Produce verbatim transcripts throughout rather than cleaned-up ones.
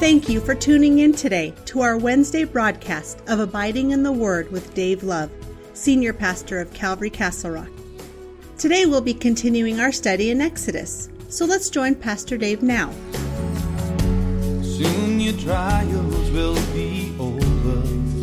Thank you for tuning in today to our Wednesday broadcast of Abiding in the Word with Dave Love, Senior Pastor of Calvary Castle Rock. Today we'll be continuing our study in Exodus, so let's join Pastor Dave now. Soon your trials will be over.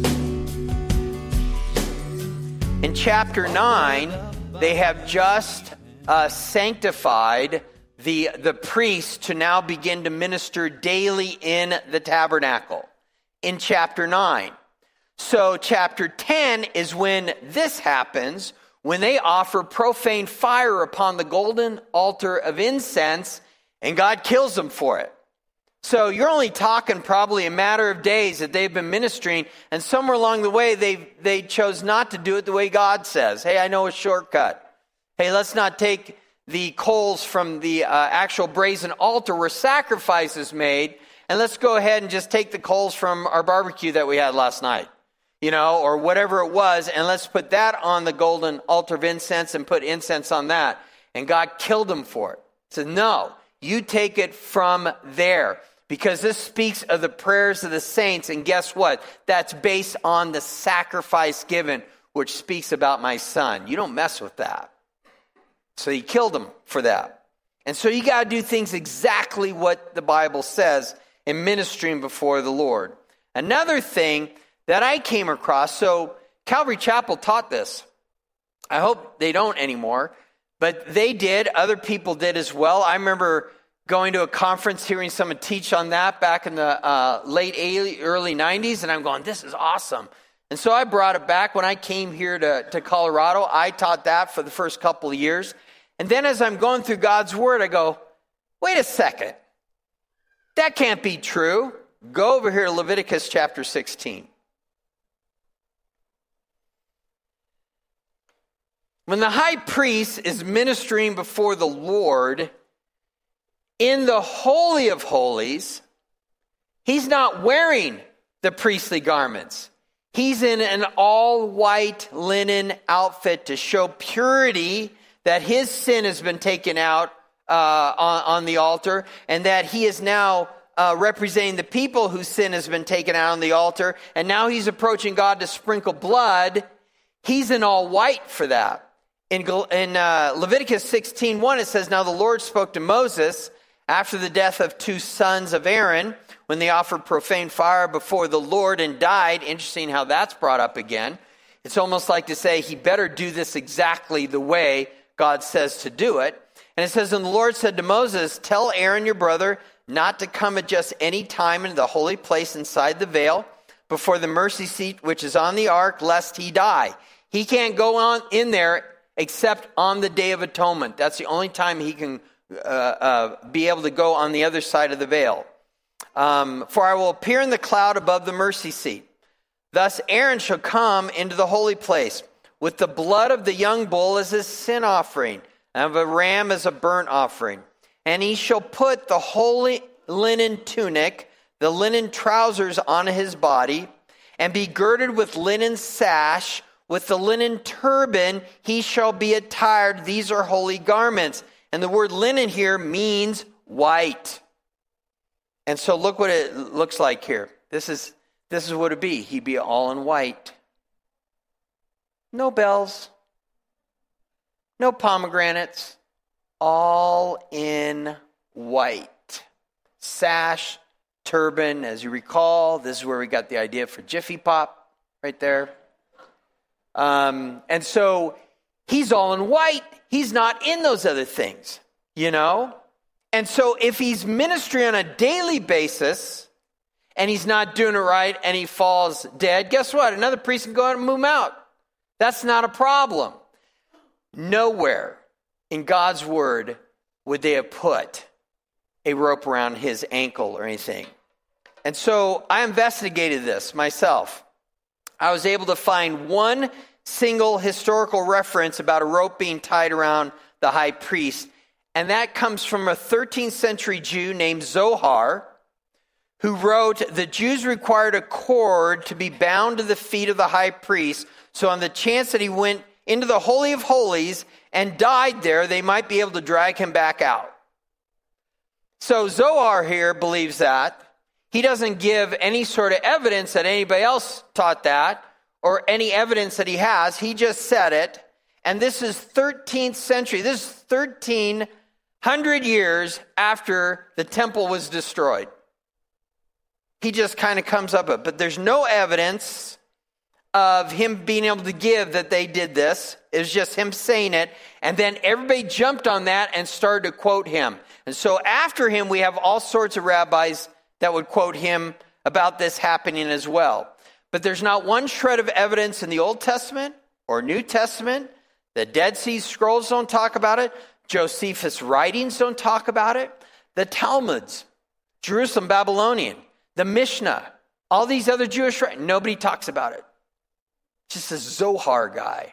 In chapter nine, they have just uh, sanctified the, the priests to now begin to minister daily in the tabernacle in chapter nine. So chapter ten is when this happens, when they offer profane fire upon the golden altar of incense, and God kills them for it. So you're only talking probably a matter of days that they've been ministering, and somewhere along the way they they chose not to do it the way God says. Hey, I know a shortcut. Hey, let's not take the coals from the uh, actual brazen altar where sacrifice is made, and let's go ahead and just take the coals from our barbecue that we had last night, you know, or whatever it was, and let's put that on the golden altar of incense and put incense on that. And God killed them for it. He said, no, you take it from there, because this speaks of the prayers of the saints, and guess what? That's based on the sacrifice given, which speaks about my son. You don't mess with that. So he killed him for that. And so you got to do things exactly what the Bible says in ministering before the Lord. Another thing that I came across, so Calvary Chapel taught this. I hope they don't anymore, but they did. Other people did as well. I remember going to a conference, hearing someone teach on that back in the uh, late eighties, early nineties, and I'm going, this is awesome. And so I brought it back when I came here to, to Colorado. I taught that for the first couple of years. And then as I'm going through God's Word, I go, wait a second. That can't be true. Go over here to Leviticus chapter sixteen. When the high priest is ministering before the Lord in the Holy of Holies, he's not wearing the priestly garments. He's in an all-white linen outfit to show purity, that his sin has been taken out uh, on, on the altar, and that he is now uh, representing the people whose sin has been taken out on the altar, and now he's approaching God to sprinkle blood. He's in all white for that. In, in uh, Leviticus sixteen one, it says, now the Lord spoke to Moses after the death of two sons of Aaron, when they offered profane fire before the Lord and died. Interesting how that's brought up again. It's almost like to say he better do this exactly the way God says to do it. And it says, and the Lord said to Moses, tell Aaron your brother not to come at just any time into the holy place inside the veil before the mercy seat which is on the ark, lest he die. He can't go on in there except on the Day of Atonement. That's the only time he can uh, uh, be able to go on the other side of the veil. Um, For I will appear in the cloud above the mercy seat. Thus Aaron shall come into the holy place with the blood of the young bull as his sin offering, and of a ram as a burnt offering. And he shall put the holy linen tunic, the linen trousers on his body, and be girded with linen sash. With the linen turban he shall be attired. These are holy garments. And the word linen here means white. And so look what it looks like here. This is this is what it'd be. He'd be all in white. No bells. No pomegranates. All in white. Sash, turban. As you recall, this is where we got the idea for Jiffy Pop, right there. Um, and so he's all in white. He's not in those other things, you know? And so if he's ministering on a daily basis and he's not doing it right and he falls dead, guess what? Another priest can go out and move him out. That's not a problem. Nowhere in God's word would they have put a rope around his ankle or anything. And so I investigated this myself. I was able to find one single historical reference about a rope being tied around the high priest. And that comes from a thirteenth century Jew named Zohar, who wrote, the Jews required a cord to be bound to the feet of the high priest. So on the chance that he went into the Holy of Holies and died there, they might be able to drag him back out. So Zohar here believes that. He doesn't give any sort of evidence that anybody else taught that or any evidence that he has. He just said it. And this is thirteenth century. This is thirteen hundred years after the temple was destroyed. He just kind of comes up with it. But there's no evidence of him being able to give that they did this. It was just him saying it. And then everybody jumped on that and started to quote him. And so after him, we have all sorts of rabbis that would quote him about this happening as well. But there's not one shred of evidence in the Old Testament or New Testament. The Dead Sea Scrolls don't talk about it. Josephus' writings don't talk about it. The Talmuds, Jerusalem, Babylonian, the Mishnah, all these other Jewish writings, nobody talks about it. Just a Zohar guy.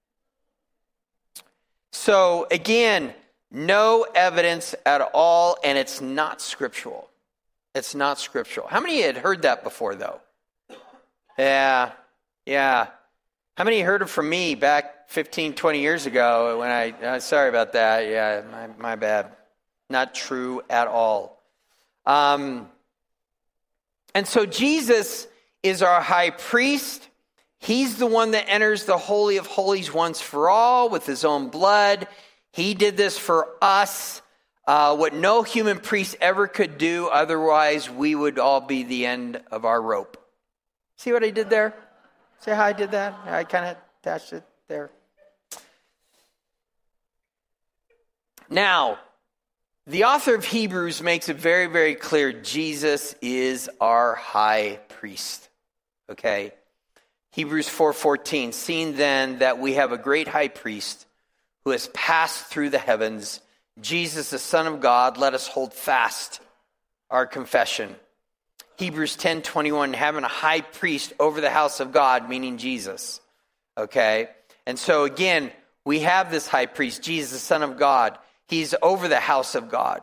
So again, no evidence at all, and it's not scriptural. It's not scriptural. How many had heard that before, though? Yeah, yeah. How many heard it from me back fifteen, twenty years ago when I, uh, sorry about that. Yeah, my, my bad. Not true at all. Um, and so Jesus is our high priest. He's the one that enters the Holy of Holies once for all with his own blood. He did this for us, uh, what no human priest ever could do. Otherwise, we would all be the end of our rope. See what I did there? See how I did that? I kind of attached it there. Now, the author of Hebrews makes it very, very clear. Jesus is our high priest. Okay? Hebrews four fourteen, seeing then that we have a great high priest who has passed through the heavens, Jesus, the Son of God, let us hold fast our confession. Hebrews ten twenty-one, having a high priest over the house of God, meaning Jesus. Okay? And so again, we have this high priest, Jesus, the Son of God. He's over the house of God.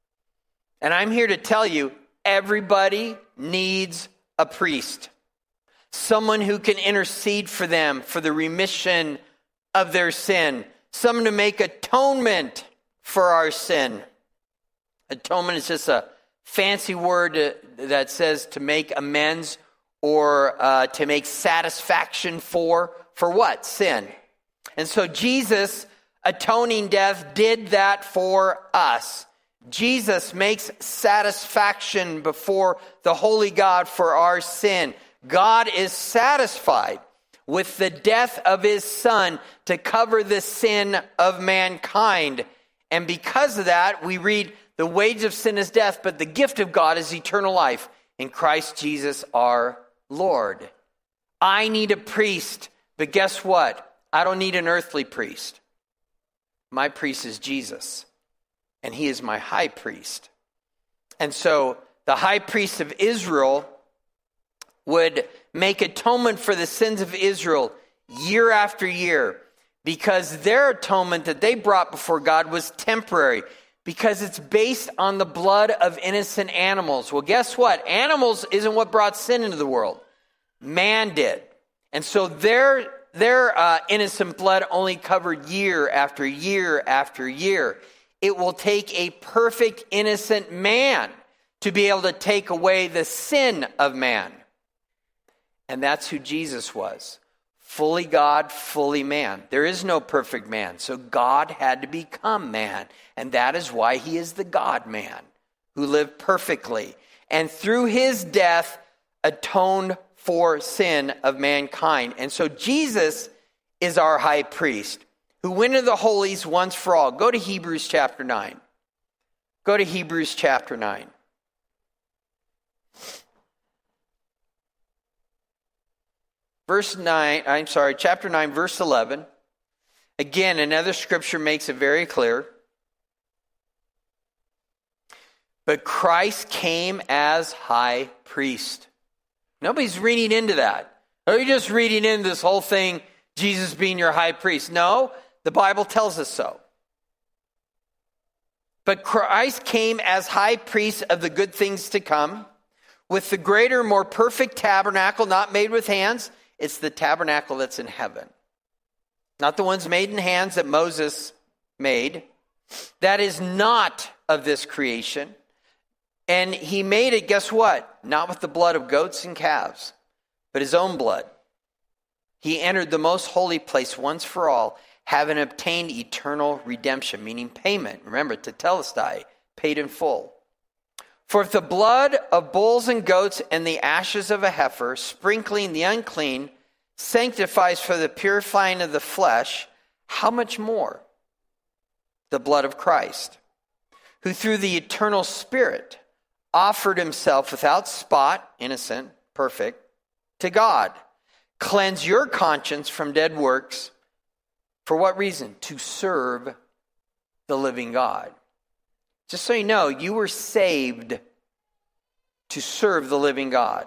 And I'm here to tell you, everybody needs a priest. Someone who can intercede for them for the remission of their sin. Someone to make atonement for our sin. Atonement is just a fancy word that says to make amends or uh, to make satisfaction for, for what? Sin. And so Jesus, atoning death, did that for us. Jesus makes satisfaction before the holy God for our sin. God is satisfied with the death of his Son to cover the sin of mankind. And because of that, we read, the wage of sin is death, but the gift of God is eternal life in Christ Jesus our Lord. I need a priest, but guess what? I don't need an earthly priest. My priest is Jesus, and he is my high priest. And so the high priest of Israel would make atonement for the sins of Israel year after year, because their atonement that they brought before God was temporary, because it's based on the blood of innocent animals. Well, guess what? Animals isn't what brought sin into the world. Man did. And so their, their uh, innocent blood only covered year after year after year. It will take a perfect innocent man to be able to take away the sin of man. And that's who Jesus was. Fully God, fully man. There is no perfect man. So God had to become man. And that is why he is the God-man who lived perfectly. And through his death, atoned for sin of mankind. And so Jesus is our high priest who went into the holies once for all. Go to Hebrews chapter nine. Go to Hebrews chapter nine. Verse nine, I'm sorry, chapter nine, verse eleven. Again, another scripture makes it very clear. But Christ came as high priest. Nobody's reading into that. Are you just reading into this whole thing, Jesus being your high priest? No, the Bible tells us so. But Christ came as high priest of the good things to come, with the greater, more perfect tabernacle, not made with hands. It's the tabernacle that's in heaven. Not the ones made in hands that Moses made. That is not of this creation, And he made it, guess what? Not with the blood of goats and calves, but his own blood. He entered the most holy place once for all, having obtained eternal redemption, meaning payment. Remember, tetelestai, paid in full. For if the blood of bulls and goats and the ashes of a heifer, sprinkling the unclean, sanctifies for the purifying of the flesh, how much more the blood of Christ, who through the eternal Spirit offered himself without spot, innocent, perfect, to God. Cleanse your conscience from dead works. For what reason? To serve the living God. Just so you know, you were saved to serve the living God.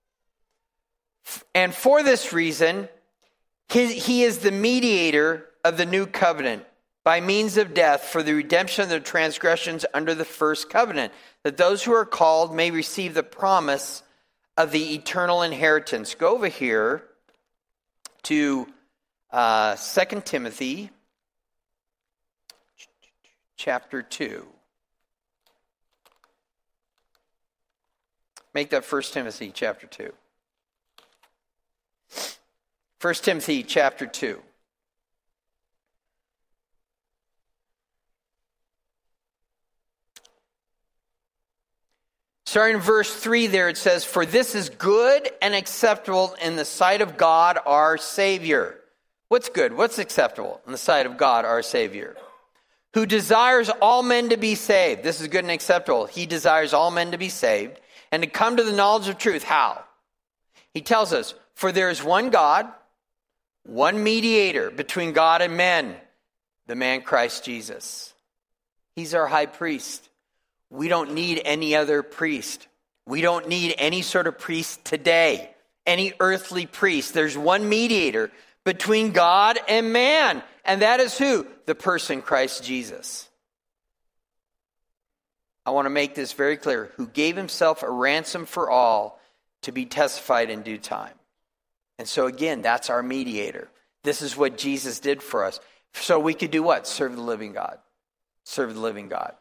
And for this reason, he, he is the mediator of the new covenant by means of death for the redemption of the transgressions under the first covenant, that those who are called may receive the promise of the eternal inheritance. Go over here to uh, Second Timothy chapter two. Make that First Timothy chapter two. First Timothy chapter two. Starting in verse three there, it says, "For this is good and acceptable in the sight of God our Savior." What's good? What's acceptable in the sight of God our Savior? "Who desires all men to be saved." This is good and acceptable. He desires all men to be saved and to come to the knowledge of truth. How? He tells us, "For there is one God, one mediator between God and men, the man Christ Jesus." He's our high priest. We don't need any other priest. We don't need any sort of priest today, any earthly priest. There's one mediator between God and man, and that is who? The person Christ Jesus. I want to make this very clear. Who gave himself a ransom for all to be testified in due time. And so again, that's our mediator. This is what Jesus did for us. So we could do what? Serve the living God. Serve the living God.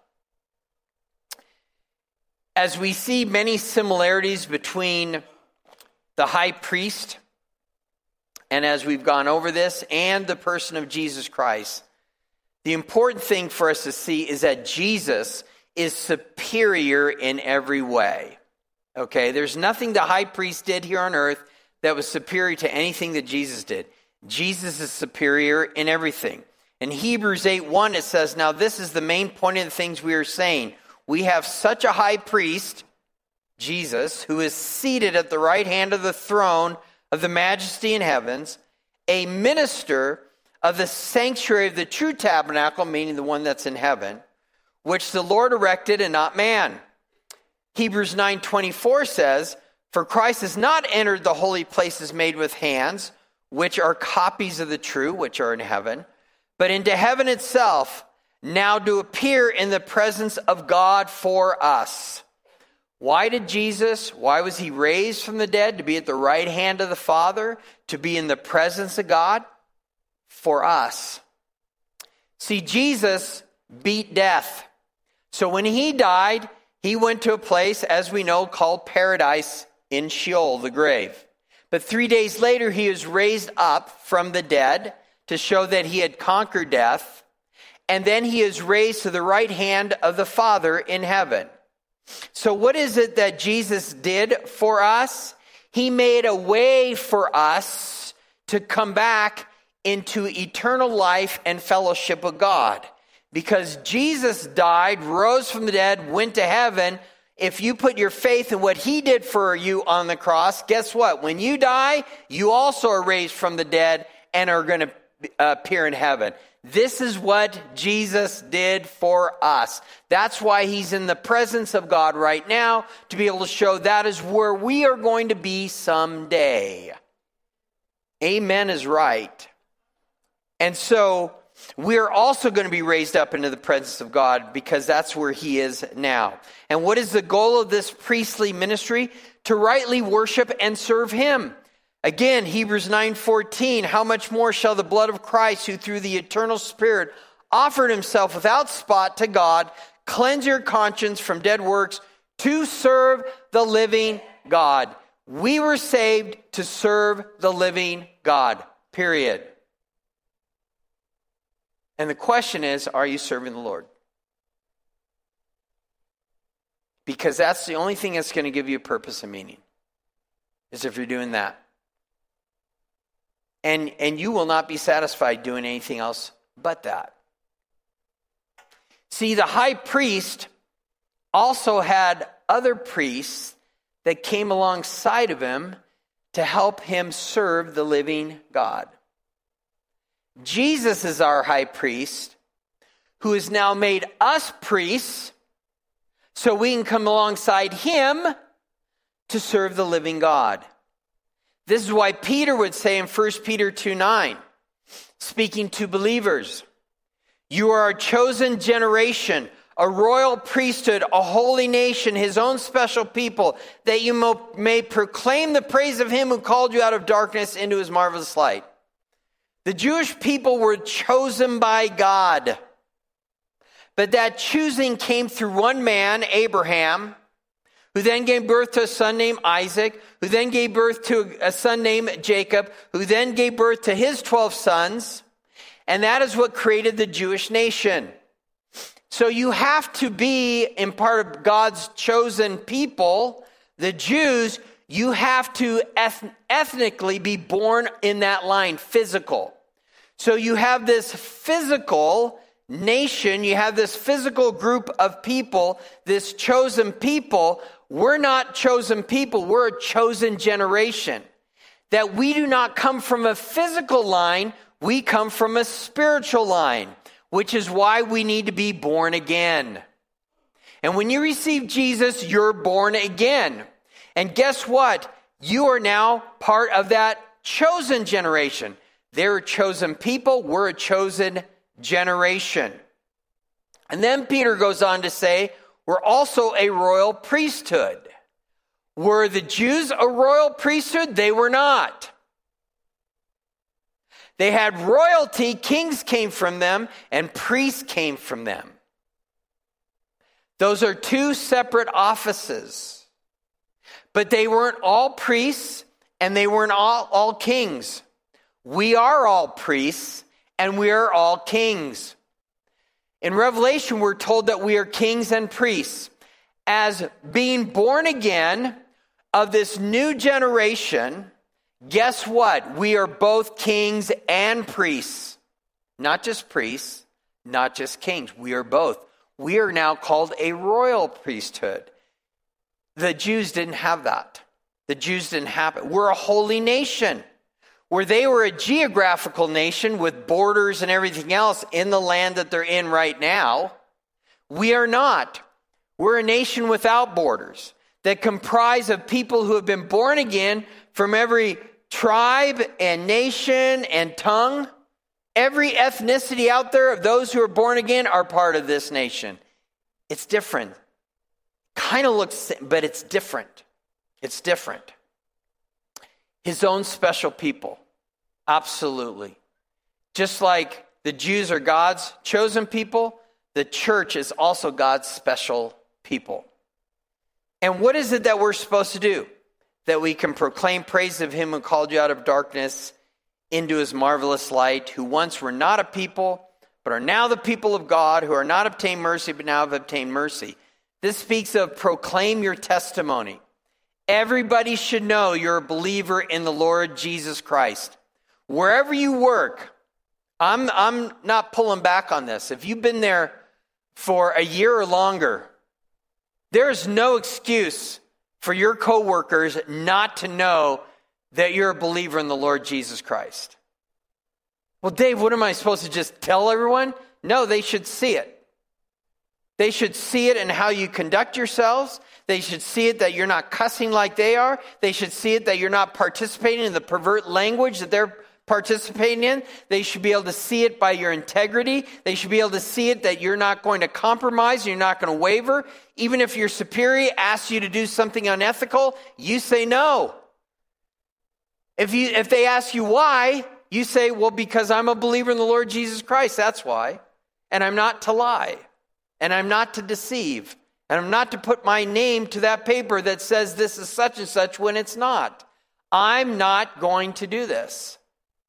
As we see many similarities between the high priest, and as we've gone over this, and the person of Jesus Christ, the important thing for us to see is that Jesus is superior in every way. Okay, there's nothing the high priest did here on earth that was superior to anything that Jesus did. Jesus is superior in everything. In Hebrews eight one, it says, "Now this is the main point of the things we are saying. We have such a high priest, Jesus, who is seated at the right hand of the throne of the majesty in heavens, a minister of the sanctuary of the true tabernacle," meaning the one that's in heaven, "which the Lord erected and not man." Hebrews nine twenty-four says, "For Christ has not entered the holy places made with hands, which are copies of the true, which are in heaven, but into heaven itself, now to appear in the presence of God for us." Why did Jesus, why was he raised from the dead? To be at the right hand of the Father, to be in the presence of God? For us. See, Jesus beat death. So when he died, he went to a place, as we know, called paradise in Sheol, the grave. But three days later, he was raised up from the dead to show that he had conquered death. And then he is raised to the right hand of the Father in heaven. So what is it that Jesus did for us? He made a way for us to come back into eternal life and fellowship with God. Because Jesus died, rose from the dead, went to heaven. If you put your faith in what he did for you on the cross, guess what? When you die, you also are raised from the dead and are going to appear in heaven. This is what Jesus did for us. That's why he's in the presence of God right now, to be able to show that is where we are going to be someday. Amen is right. And so we're also going to be raised up into the presence of God because that's where he is now. And what is the goal of this priestly ministry? To rightly worship and serve him. Again, Hebrews nine fourteen, "How much more shall the blood of Christ, who through the eternal Spirit offered himself without spot to God, cleanse your conscience from dead works to serve the living God. We were saved to serve the living God, period. And the question is, are you serving the Lord? Because that's the only thing that's going to give you purpose and meaning, is if you're doing that. And, and you will not be satisfied doing anything else but that. See, the high priest also had other priests that came alongside of him to help him serve the living God. Jesus is our high priest, who has now made us priests so we can come alongside him to serve the living God. This is why Peter would say in First Peter two nine, speaking to believers, you are a chosen generation, a royal priesthood, a holy nation, his own special people, that you mo- may proclaim the praise of him who called you out of darkness into his marvelous light. The Jewish people were chosen by God. But that choosing came through one man, Abraham, who then gave birth to a son named Isaac, who then gave birth to a son named Jacob, who then gave birth to his twelve sons. And that is what created the Jewish nation. So you have to be in part of God's chosen people, the Jews. You have to eth- ethnically be born in that line, physical. So you have this physical nation, you have this physical group of people, this chosen people. We're not chosen people, we're a chosen generation. That we do not come from a physical line, we come from a spiritual line, which is why we need to be born again. And when you receive Jesus, you're born again. And guess what? You are now part of that chosen generation. They're a chosen people, we're a chosen generation. And then Peter goes on to say, we're also a royal priesthood. Were the Jews a royal priesthood? They were not. They had royalty, kings came from them, and priests came from them. Those are two separate offices. But they weren't all priests, and they weren't all, all kings. We are all priests, and we are all kings. In Revelation, we're told that we are kings and priests. As being born again of this new generation, guess what? We are both kings and priests. Not just priests, not just kings. We are both. We are now called a royal priesthood. The Jews didn't have that. The Jews didn't have it. We're a holy nation. Where they were a geographical nation with borders and everything else in the land that they're in right now, we are not. We're a nation without borders that comprise of people who have been born again from every tribe and nation and tongue. Every ethnicity out there of those who are born again are part of this nation. It's different. Kind of looks, but it's different. It's different. His own special people. Absolutely. Just like the Jews are God's chosen people, the church is also God's special people. And what is it that we're supposed to do? That we can proclaim praise of him who called you out of darkness into his marvelous light, who once were not a people, but are now the people of God, who are not obtained mercy, but now have obtained mercy. This speaks of proclaim your testimony. Everybody should know you're a believer in the Lord Jesus Christ. Wherever you work, I'm, I'm not pulling back on this. If you've been there for a year or longer, there's no excuse for your coworkers not to know that you're a believer in the Lord Jesus Christ. Well, Dave, what am I supposed to just tell everyone? No, they should see it. They should see it in how you conduct yourselves. They should see it that you're not cussing like they are. They should see it that you're not participating in the pervert language that they're participating in. They should be able to see it by your integrity. They should be able to see it that you're not going to compromise, you're not going to waver. Even if your superior asks you to do something unethical, you say no. If you if they ask you why, you say, well, because I'm a believer in the Lord Jesus Christ, that's why. And I'm not to lie. And I'm not to deceive. And I'm not to put my name to that paper that says this is such and such when it's not. I'm not going to do this.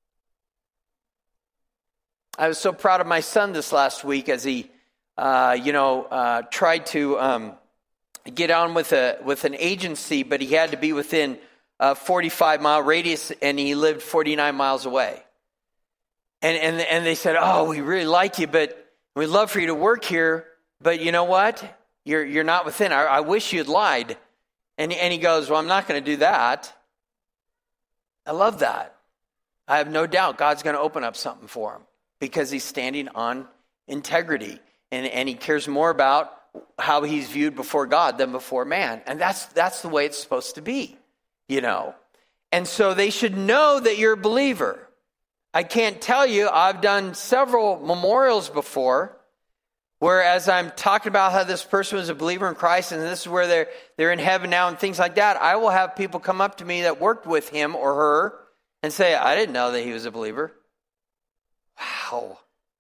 I was so proud of my son this last week as he, uh, you know, uh, tried to um, get on with a with an agency, but he had to be within a forty-five mile radius, and he lived forty-nine miles away. And and and they said, "Oh, we really like you, but we'd love for you to work here, but you know what? You're you're not within. I, I wish you'd lied." And and he goes, "Well, I'm not going to do that." I love that. I have no doubt God's going to open up something for him because he's standing on integrity, and and he cares more about how he's viewed before God than before man, and that's that's the way it's supposed to be, you know. And so they should know that you're a believer. I can't tell you, I've done several memorials before where as I'm talking about how this person was a believer in Christ and this is where they're, they're in heaven now and things like that, I will have people come up to me that worked with him or her and say, "I didn't know that he was a believer." Wow.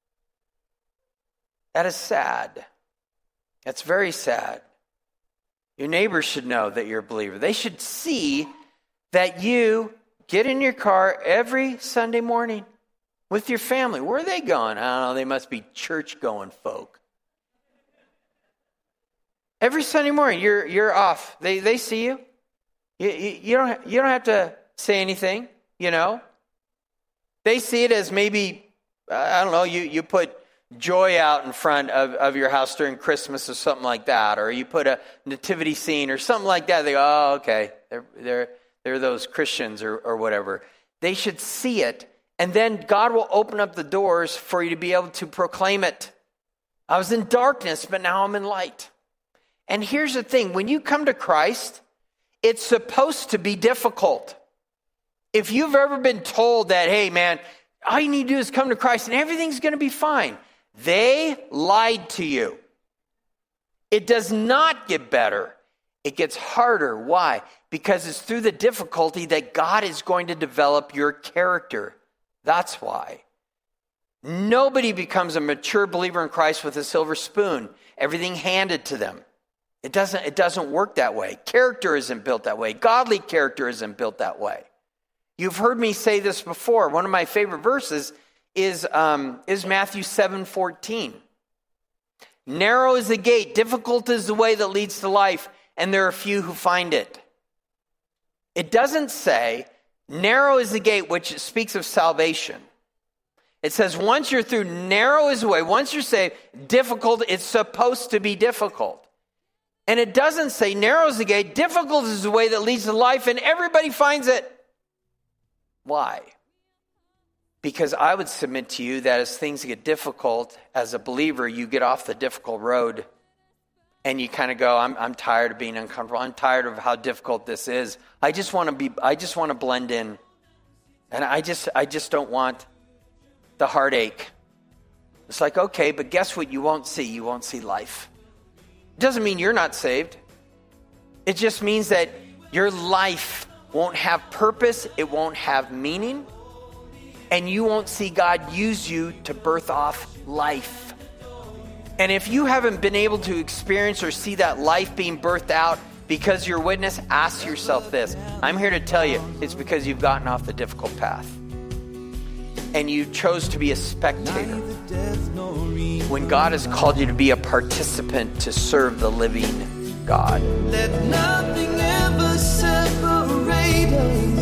That is sad. That's very sad. Your neighbors should know that you're a believer. They should see that you get in your car every Sunday morning with your family. Where are they going? I don't know. They must be church-going folk. Every Sunday morning, you're you're off. They they see you. You, you. you don't you don't have to say anything. You know. They see it as maybe I don't know. You you put joy out in front of, of your house during Christmas or something like that, or you put a nativity scene or something like that. They go, "Oh, okay. They're they're." They're those Christians or, or whatever." They should see it, and then God will open up the doors for you to be able to proclaim it. I was in darkness, but now I'm in light. And here's the thing. When you come to Christ, it's supposed to be difficult. If you've ever been told that, "Hey, man, all you need to do is come to Christ and everything's going to be fine," they lied to you. It does not get better. It gets harder. Why? Because it's through the difficulty that God is going to develop your character. That's why. Nobody becomes a mature believer in Christ with a silver spoon, everything handed to them. It doesn't, it doesn't work that way. Character isn't built that way. Godly character isn't built that way. You've heard me say this before. One of my favorite verses is, um, is Matthew seven fourteen. "Narrow is the gate, difficult is the way that leads to life, and there are few who find it." It doesn't say, narrow is the gate, which speaks of salvation. It says once you're through, narrow is the way. Once you're saved, difficult, it's supposed to be difficult. And it doesn't say narrow is the gate, difficult is the way that leads to life, and everybody finds it. Why? Because I would submit to you that as things get difficult, as a believer, you get off the difficult road. And you kind of go, I'm I'm tired of being uncomfortable. I'm tired of how difficult this is. I just want to be. I just want to blend in, and I just I just don't want the heartache. It's like, okay, but guess what? You won't see. You won't see life. It doesn't mean you're not saved. It just means that your life won't have purpose. It won't have meaning, and you won't see God use you to birth off life. And if you haven't been able to experience or see that life being birthed out because you're a witness, ask yourself this. I'm here to tell you, it's because you've gotten off the difficult path. And you chose to be a spectator when God has called you to be a participant to serve the living God. Let nothing ever separate us.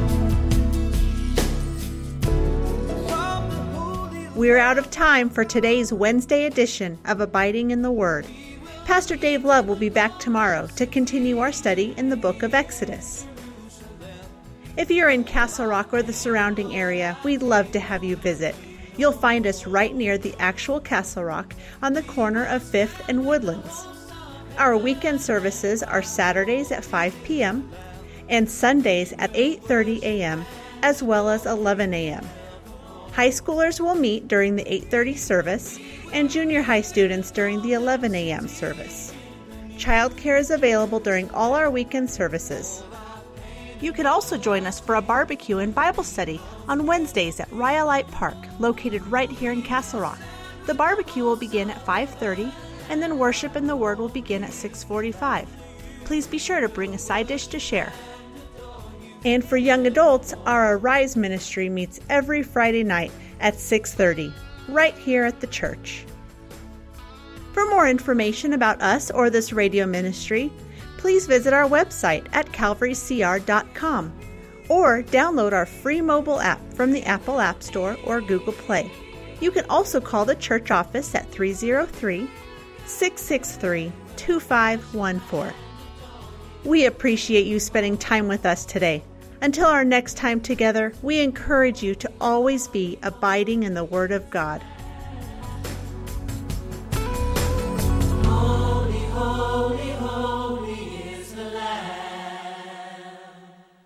We're out of time for today's Wednesday edition of Abiding in the Word. Pastor Dave Love will be back tomorrow to continue our study in the book of Exodus. If you're in Castle Rock or the surrounding area, we'd love to have you visit. You'll find us right near the actual Castle Rock on the corner of fifth and Woodlands. Our weekend services are Saturdays at five p.m. and Sundays at eight thirty a.m. as well as eleven a.m. High schoolers will meet during the eight thirty service and junior high students during the eleven a.m. service. Childcare is available during all our weekend services. You can also join us for a barbecue and Bible study on Wednesdays at Rhyolite Park, located right here in Castle Rock. The barbecue will begin at five thirty, and then worship and the Word will begin at six forty-five. Please be sure to bring a side dish to share. And for young adults, our Arise ministry meets every Friday night at six thirty, right here at the church. For more information about us or this radio ministry, please visit our website at calvary c r dot com or download our free mobile app from the Apple App Store or Google Play. You can also call the church office at three oh three, six six three, two five one four. We appreciate you spending time with us today. Until our next time together, we encourage you to always be abiding in the Word of God.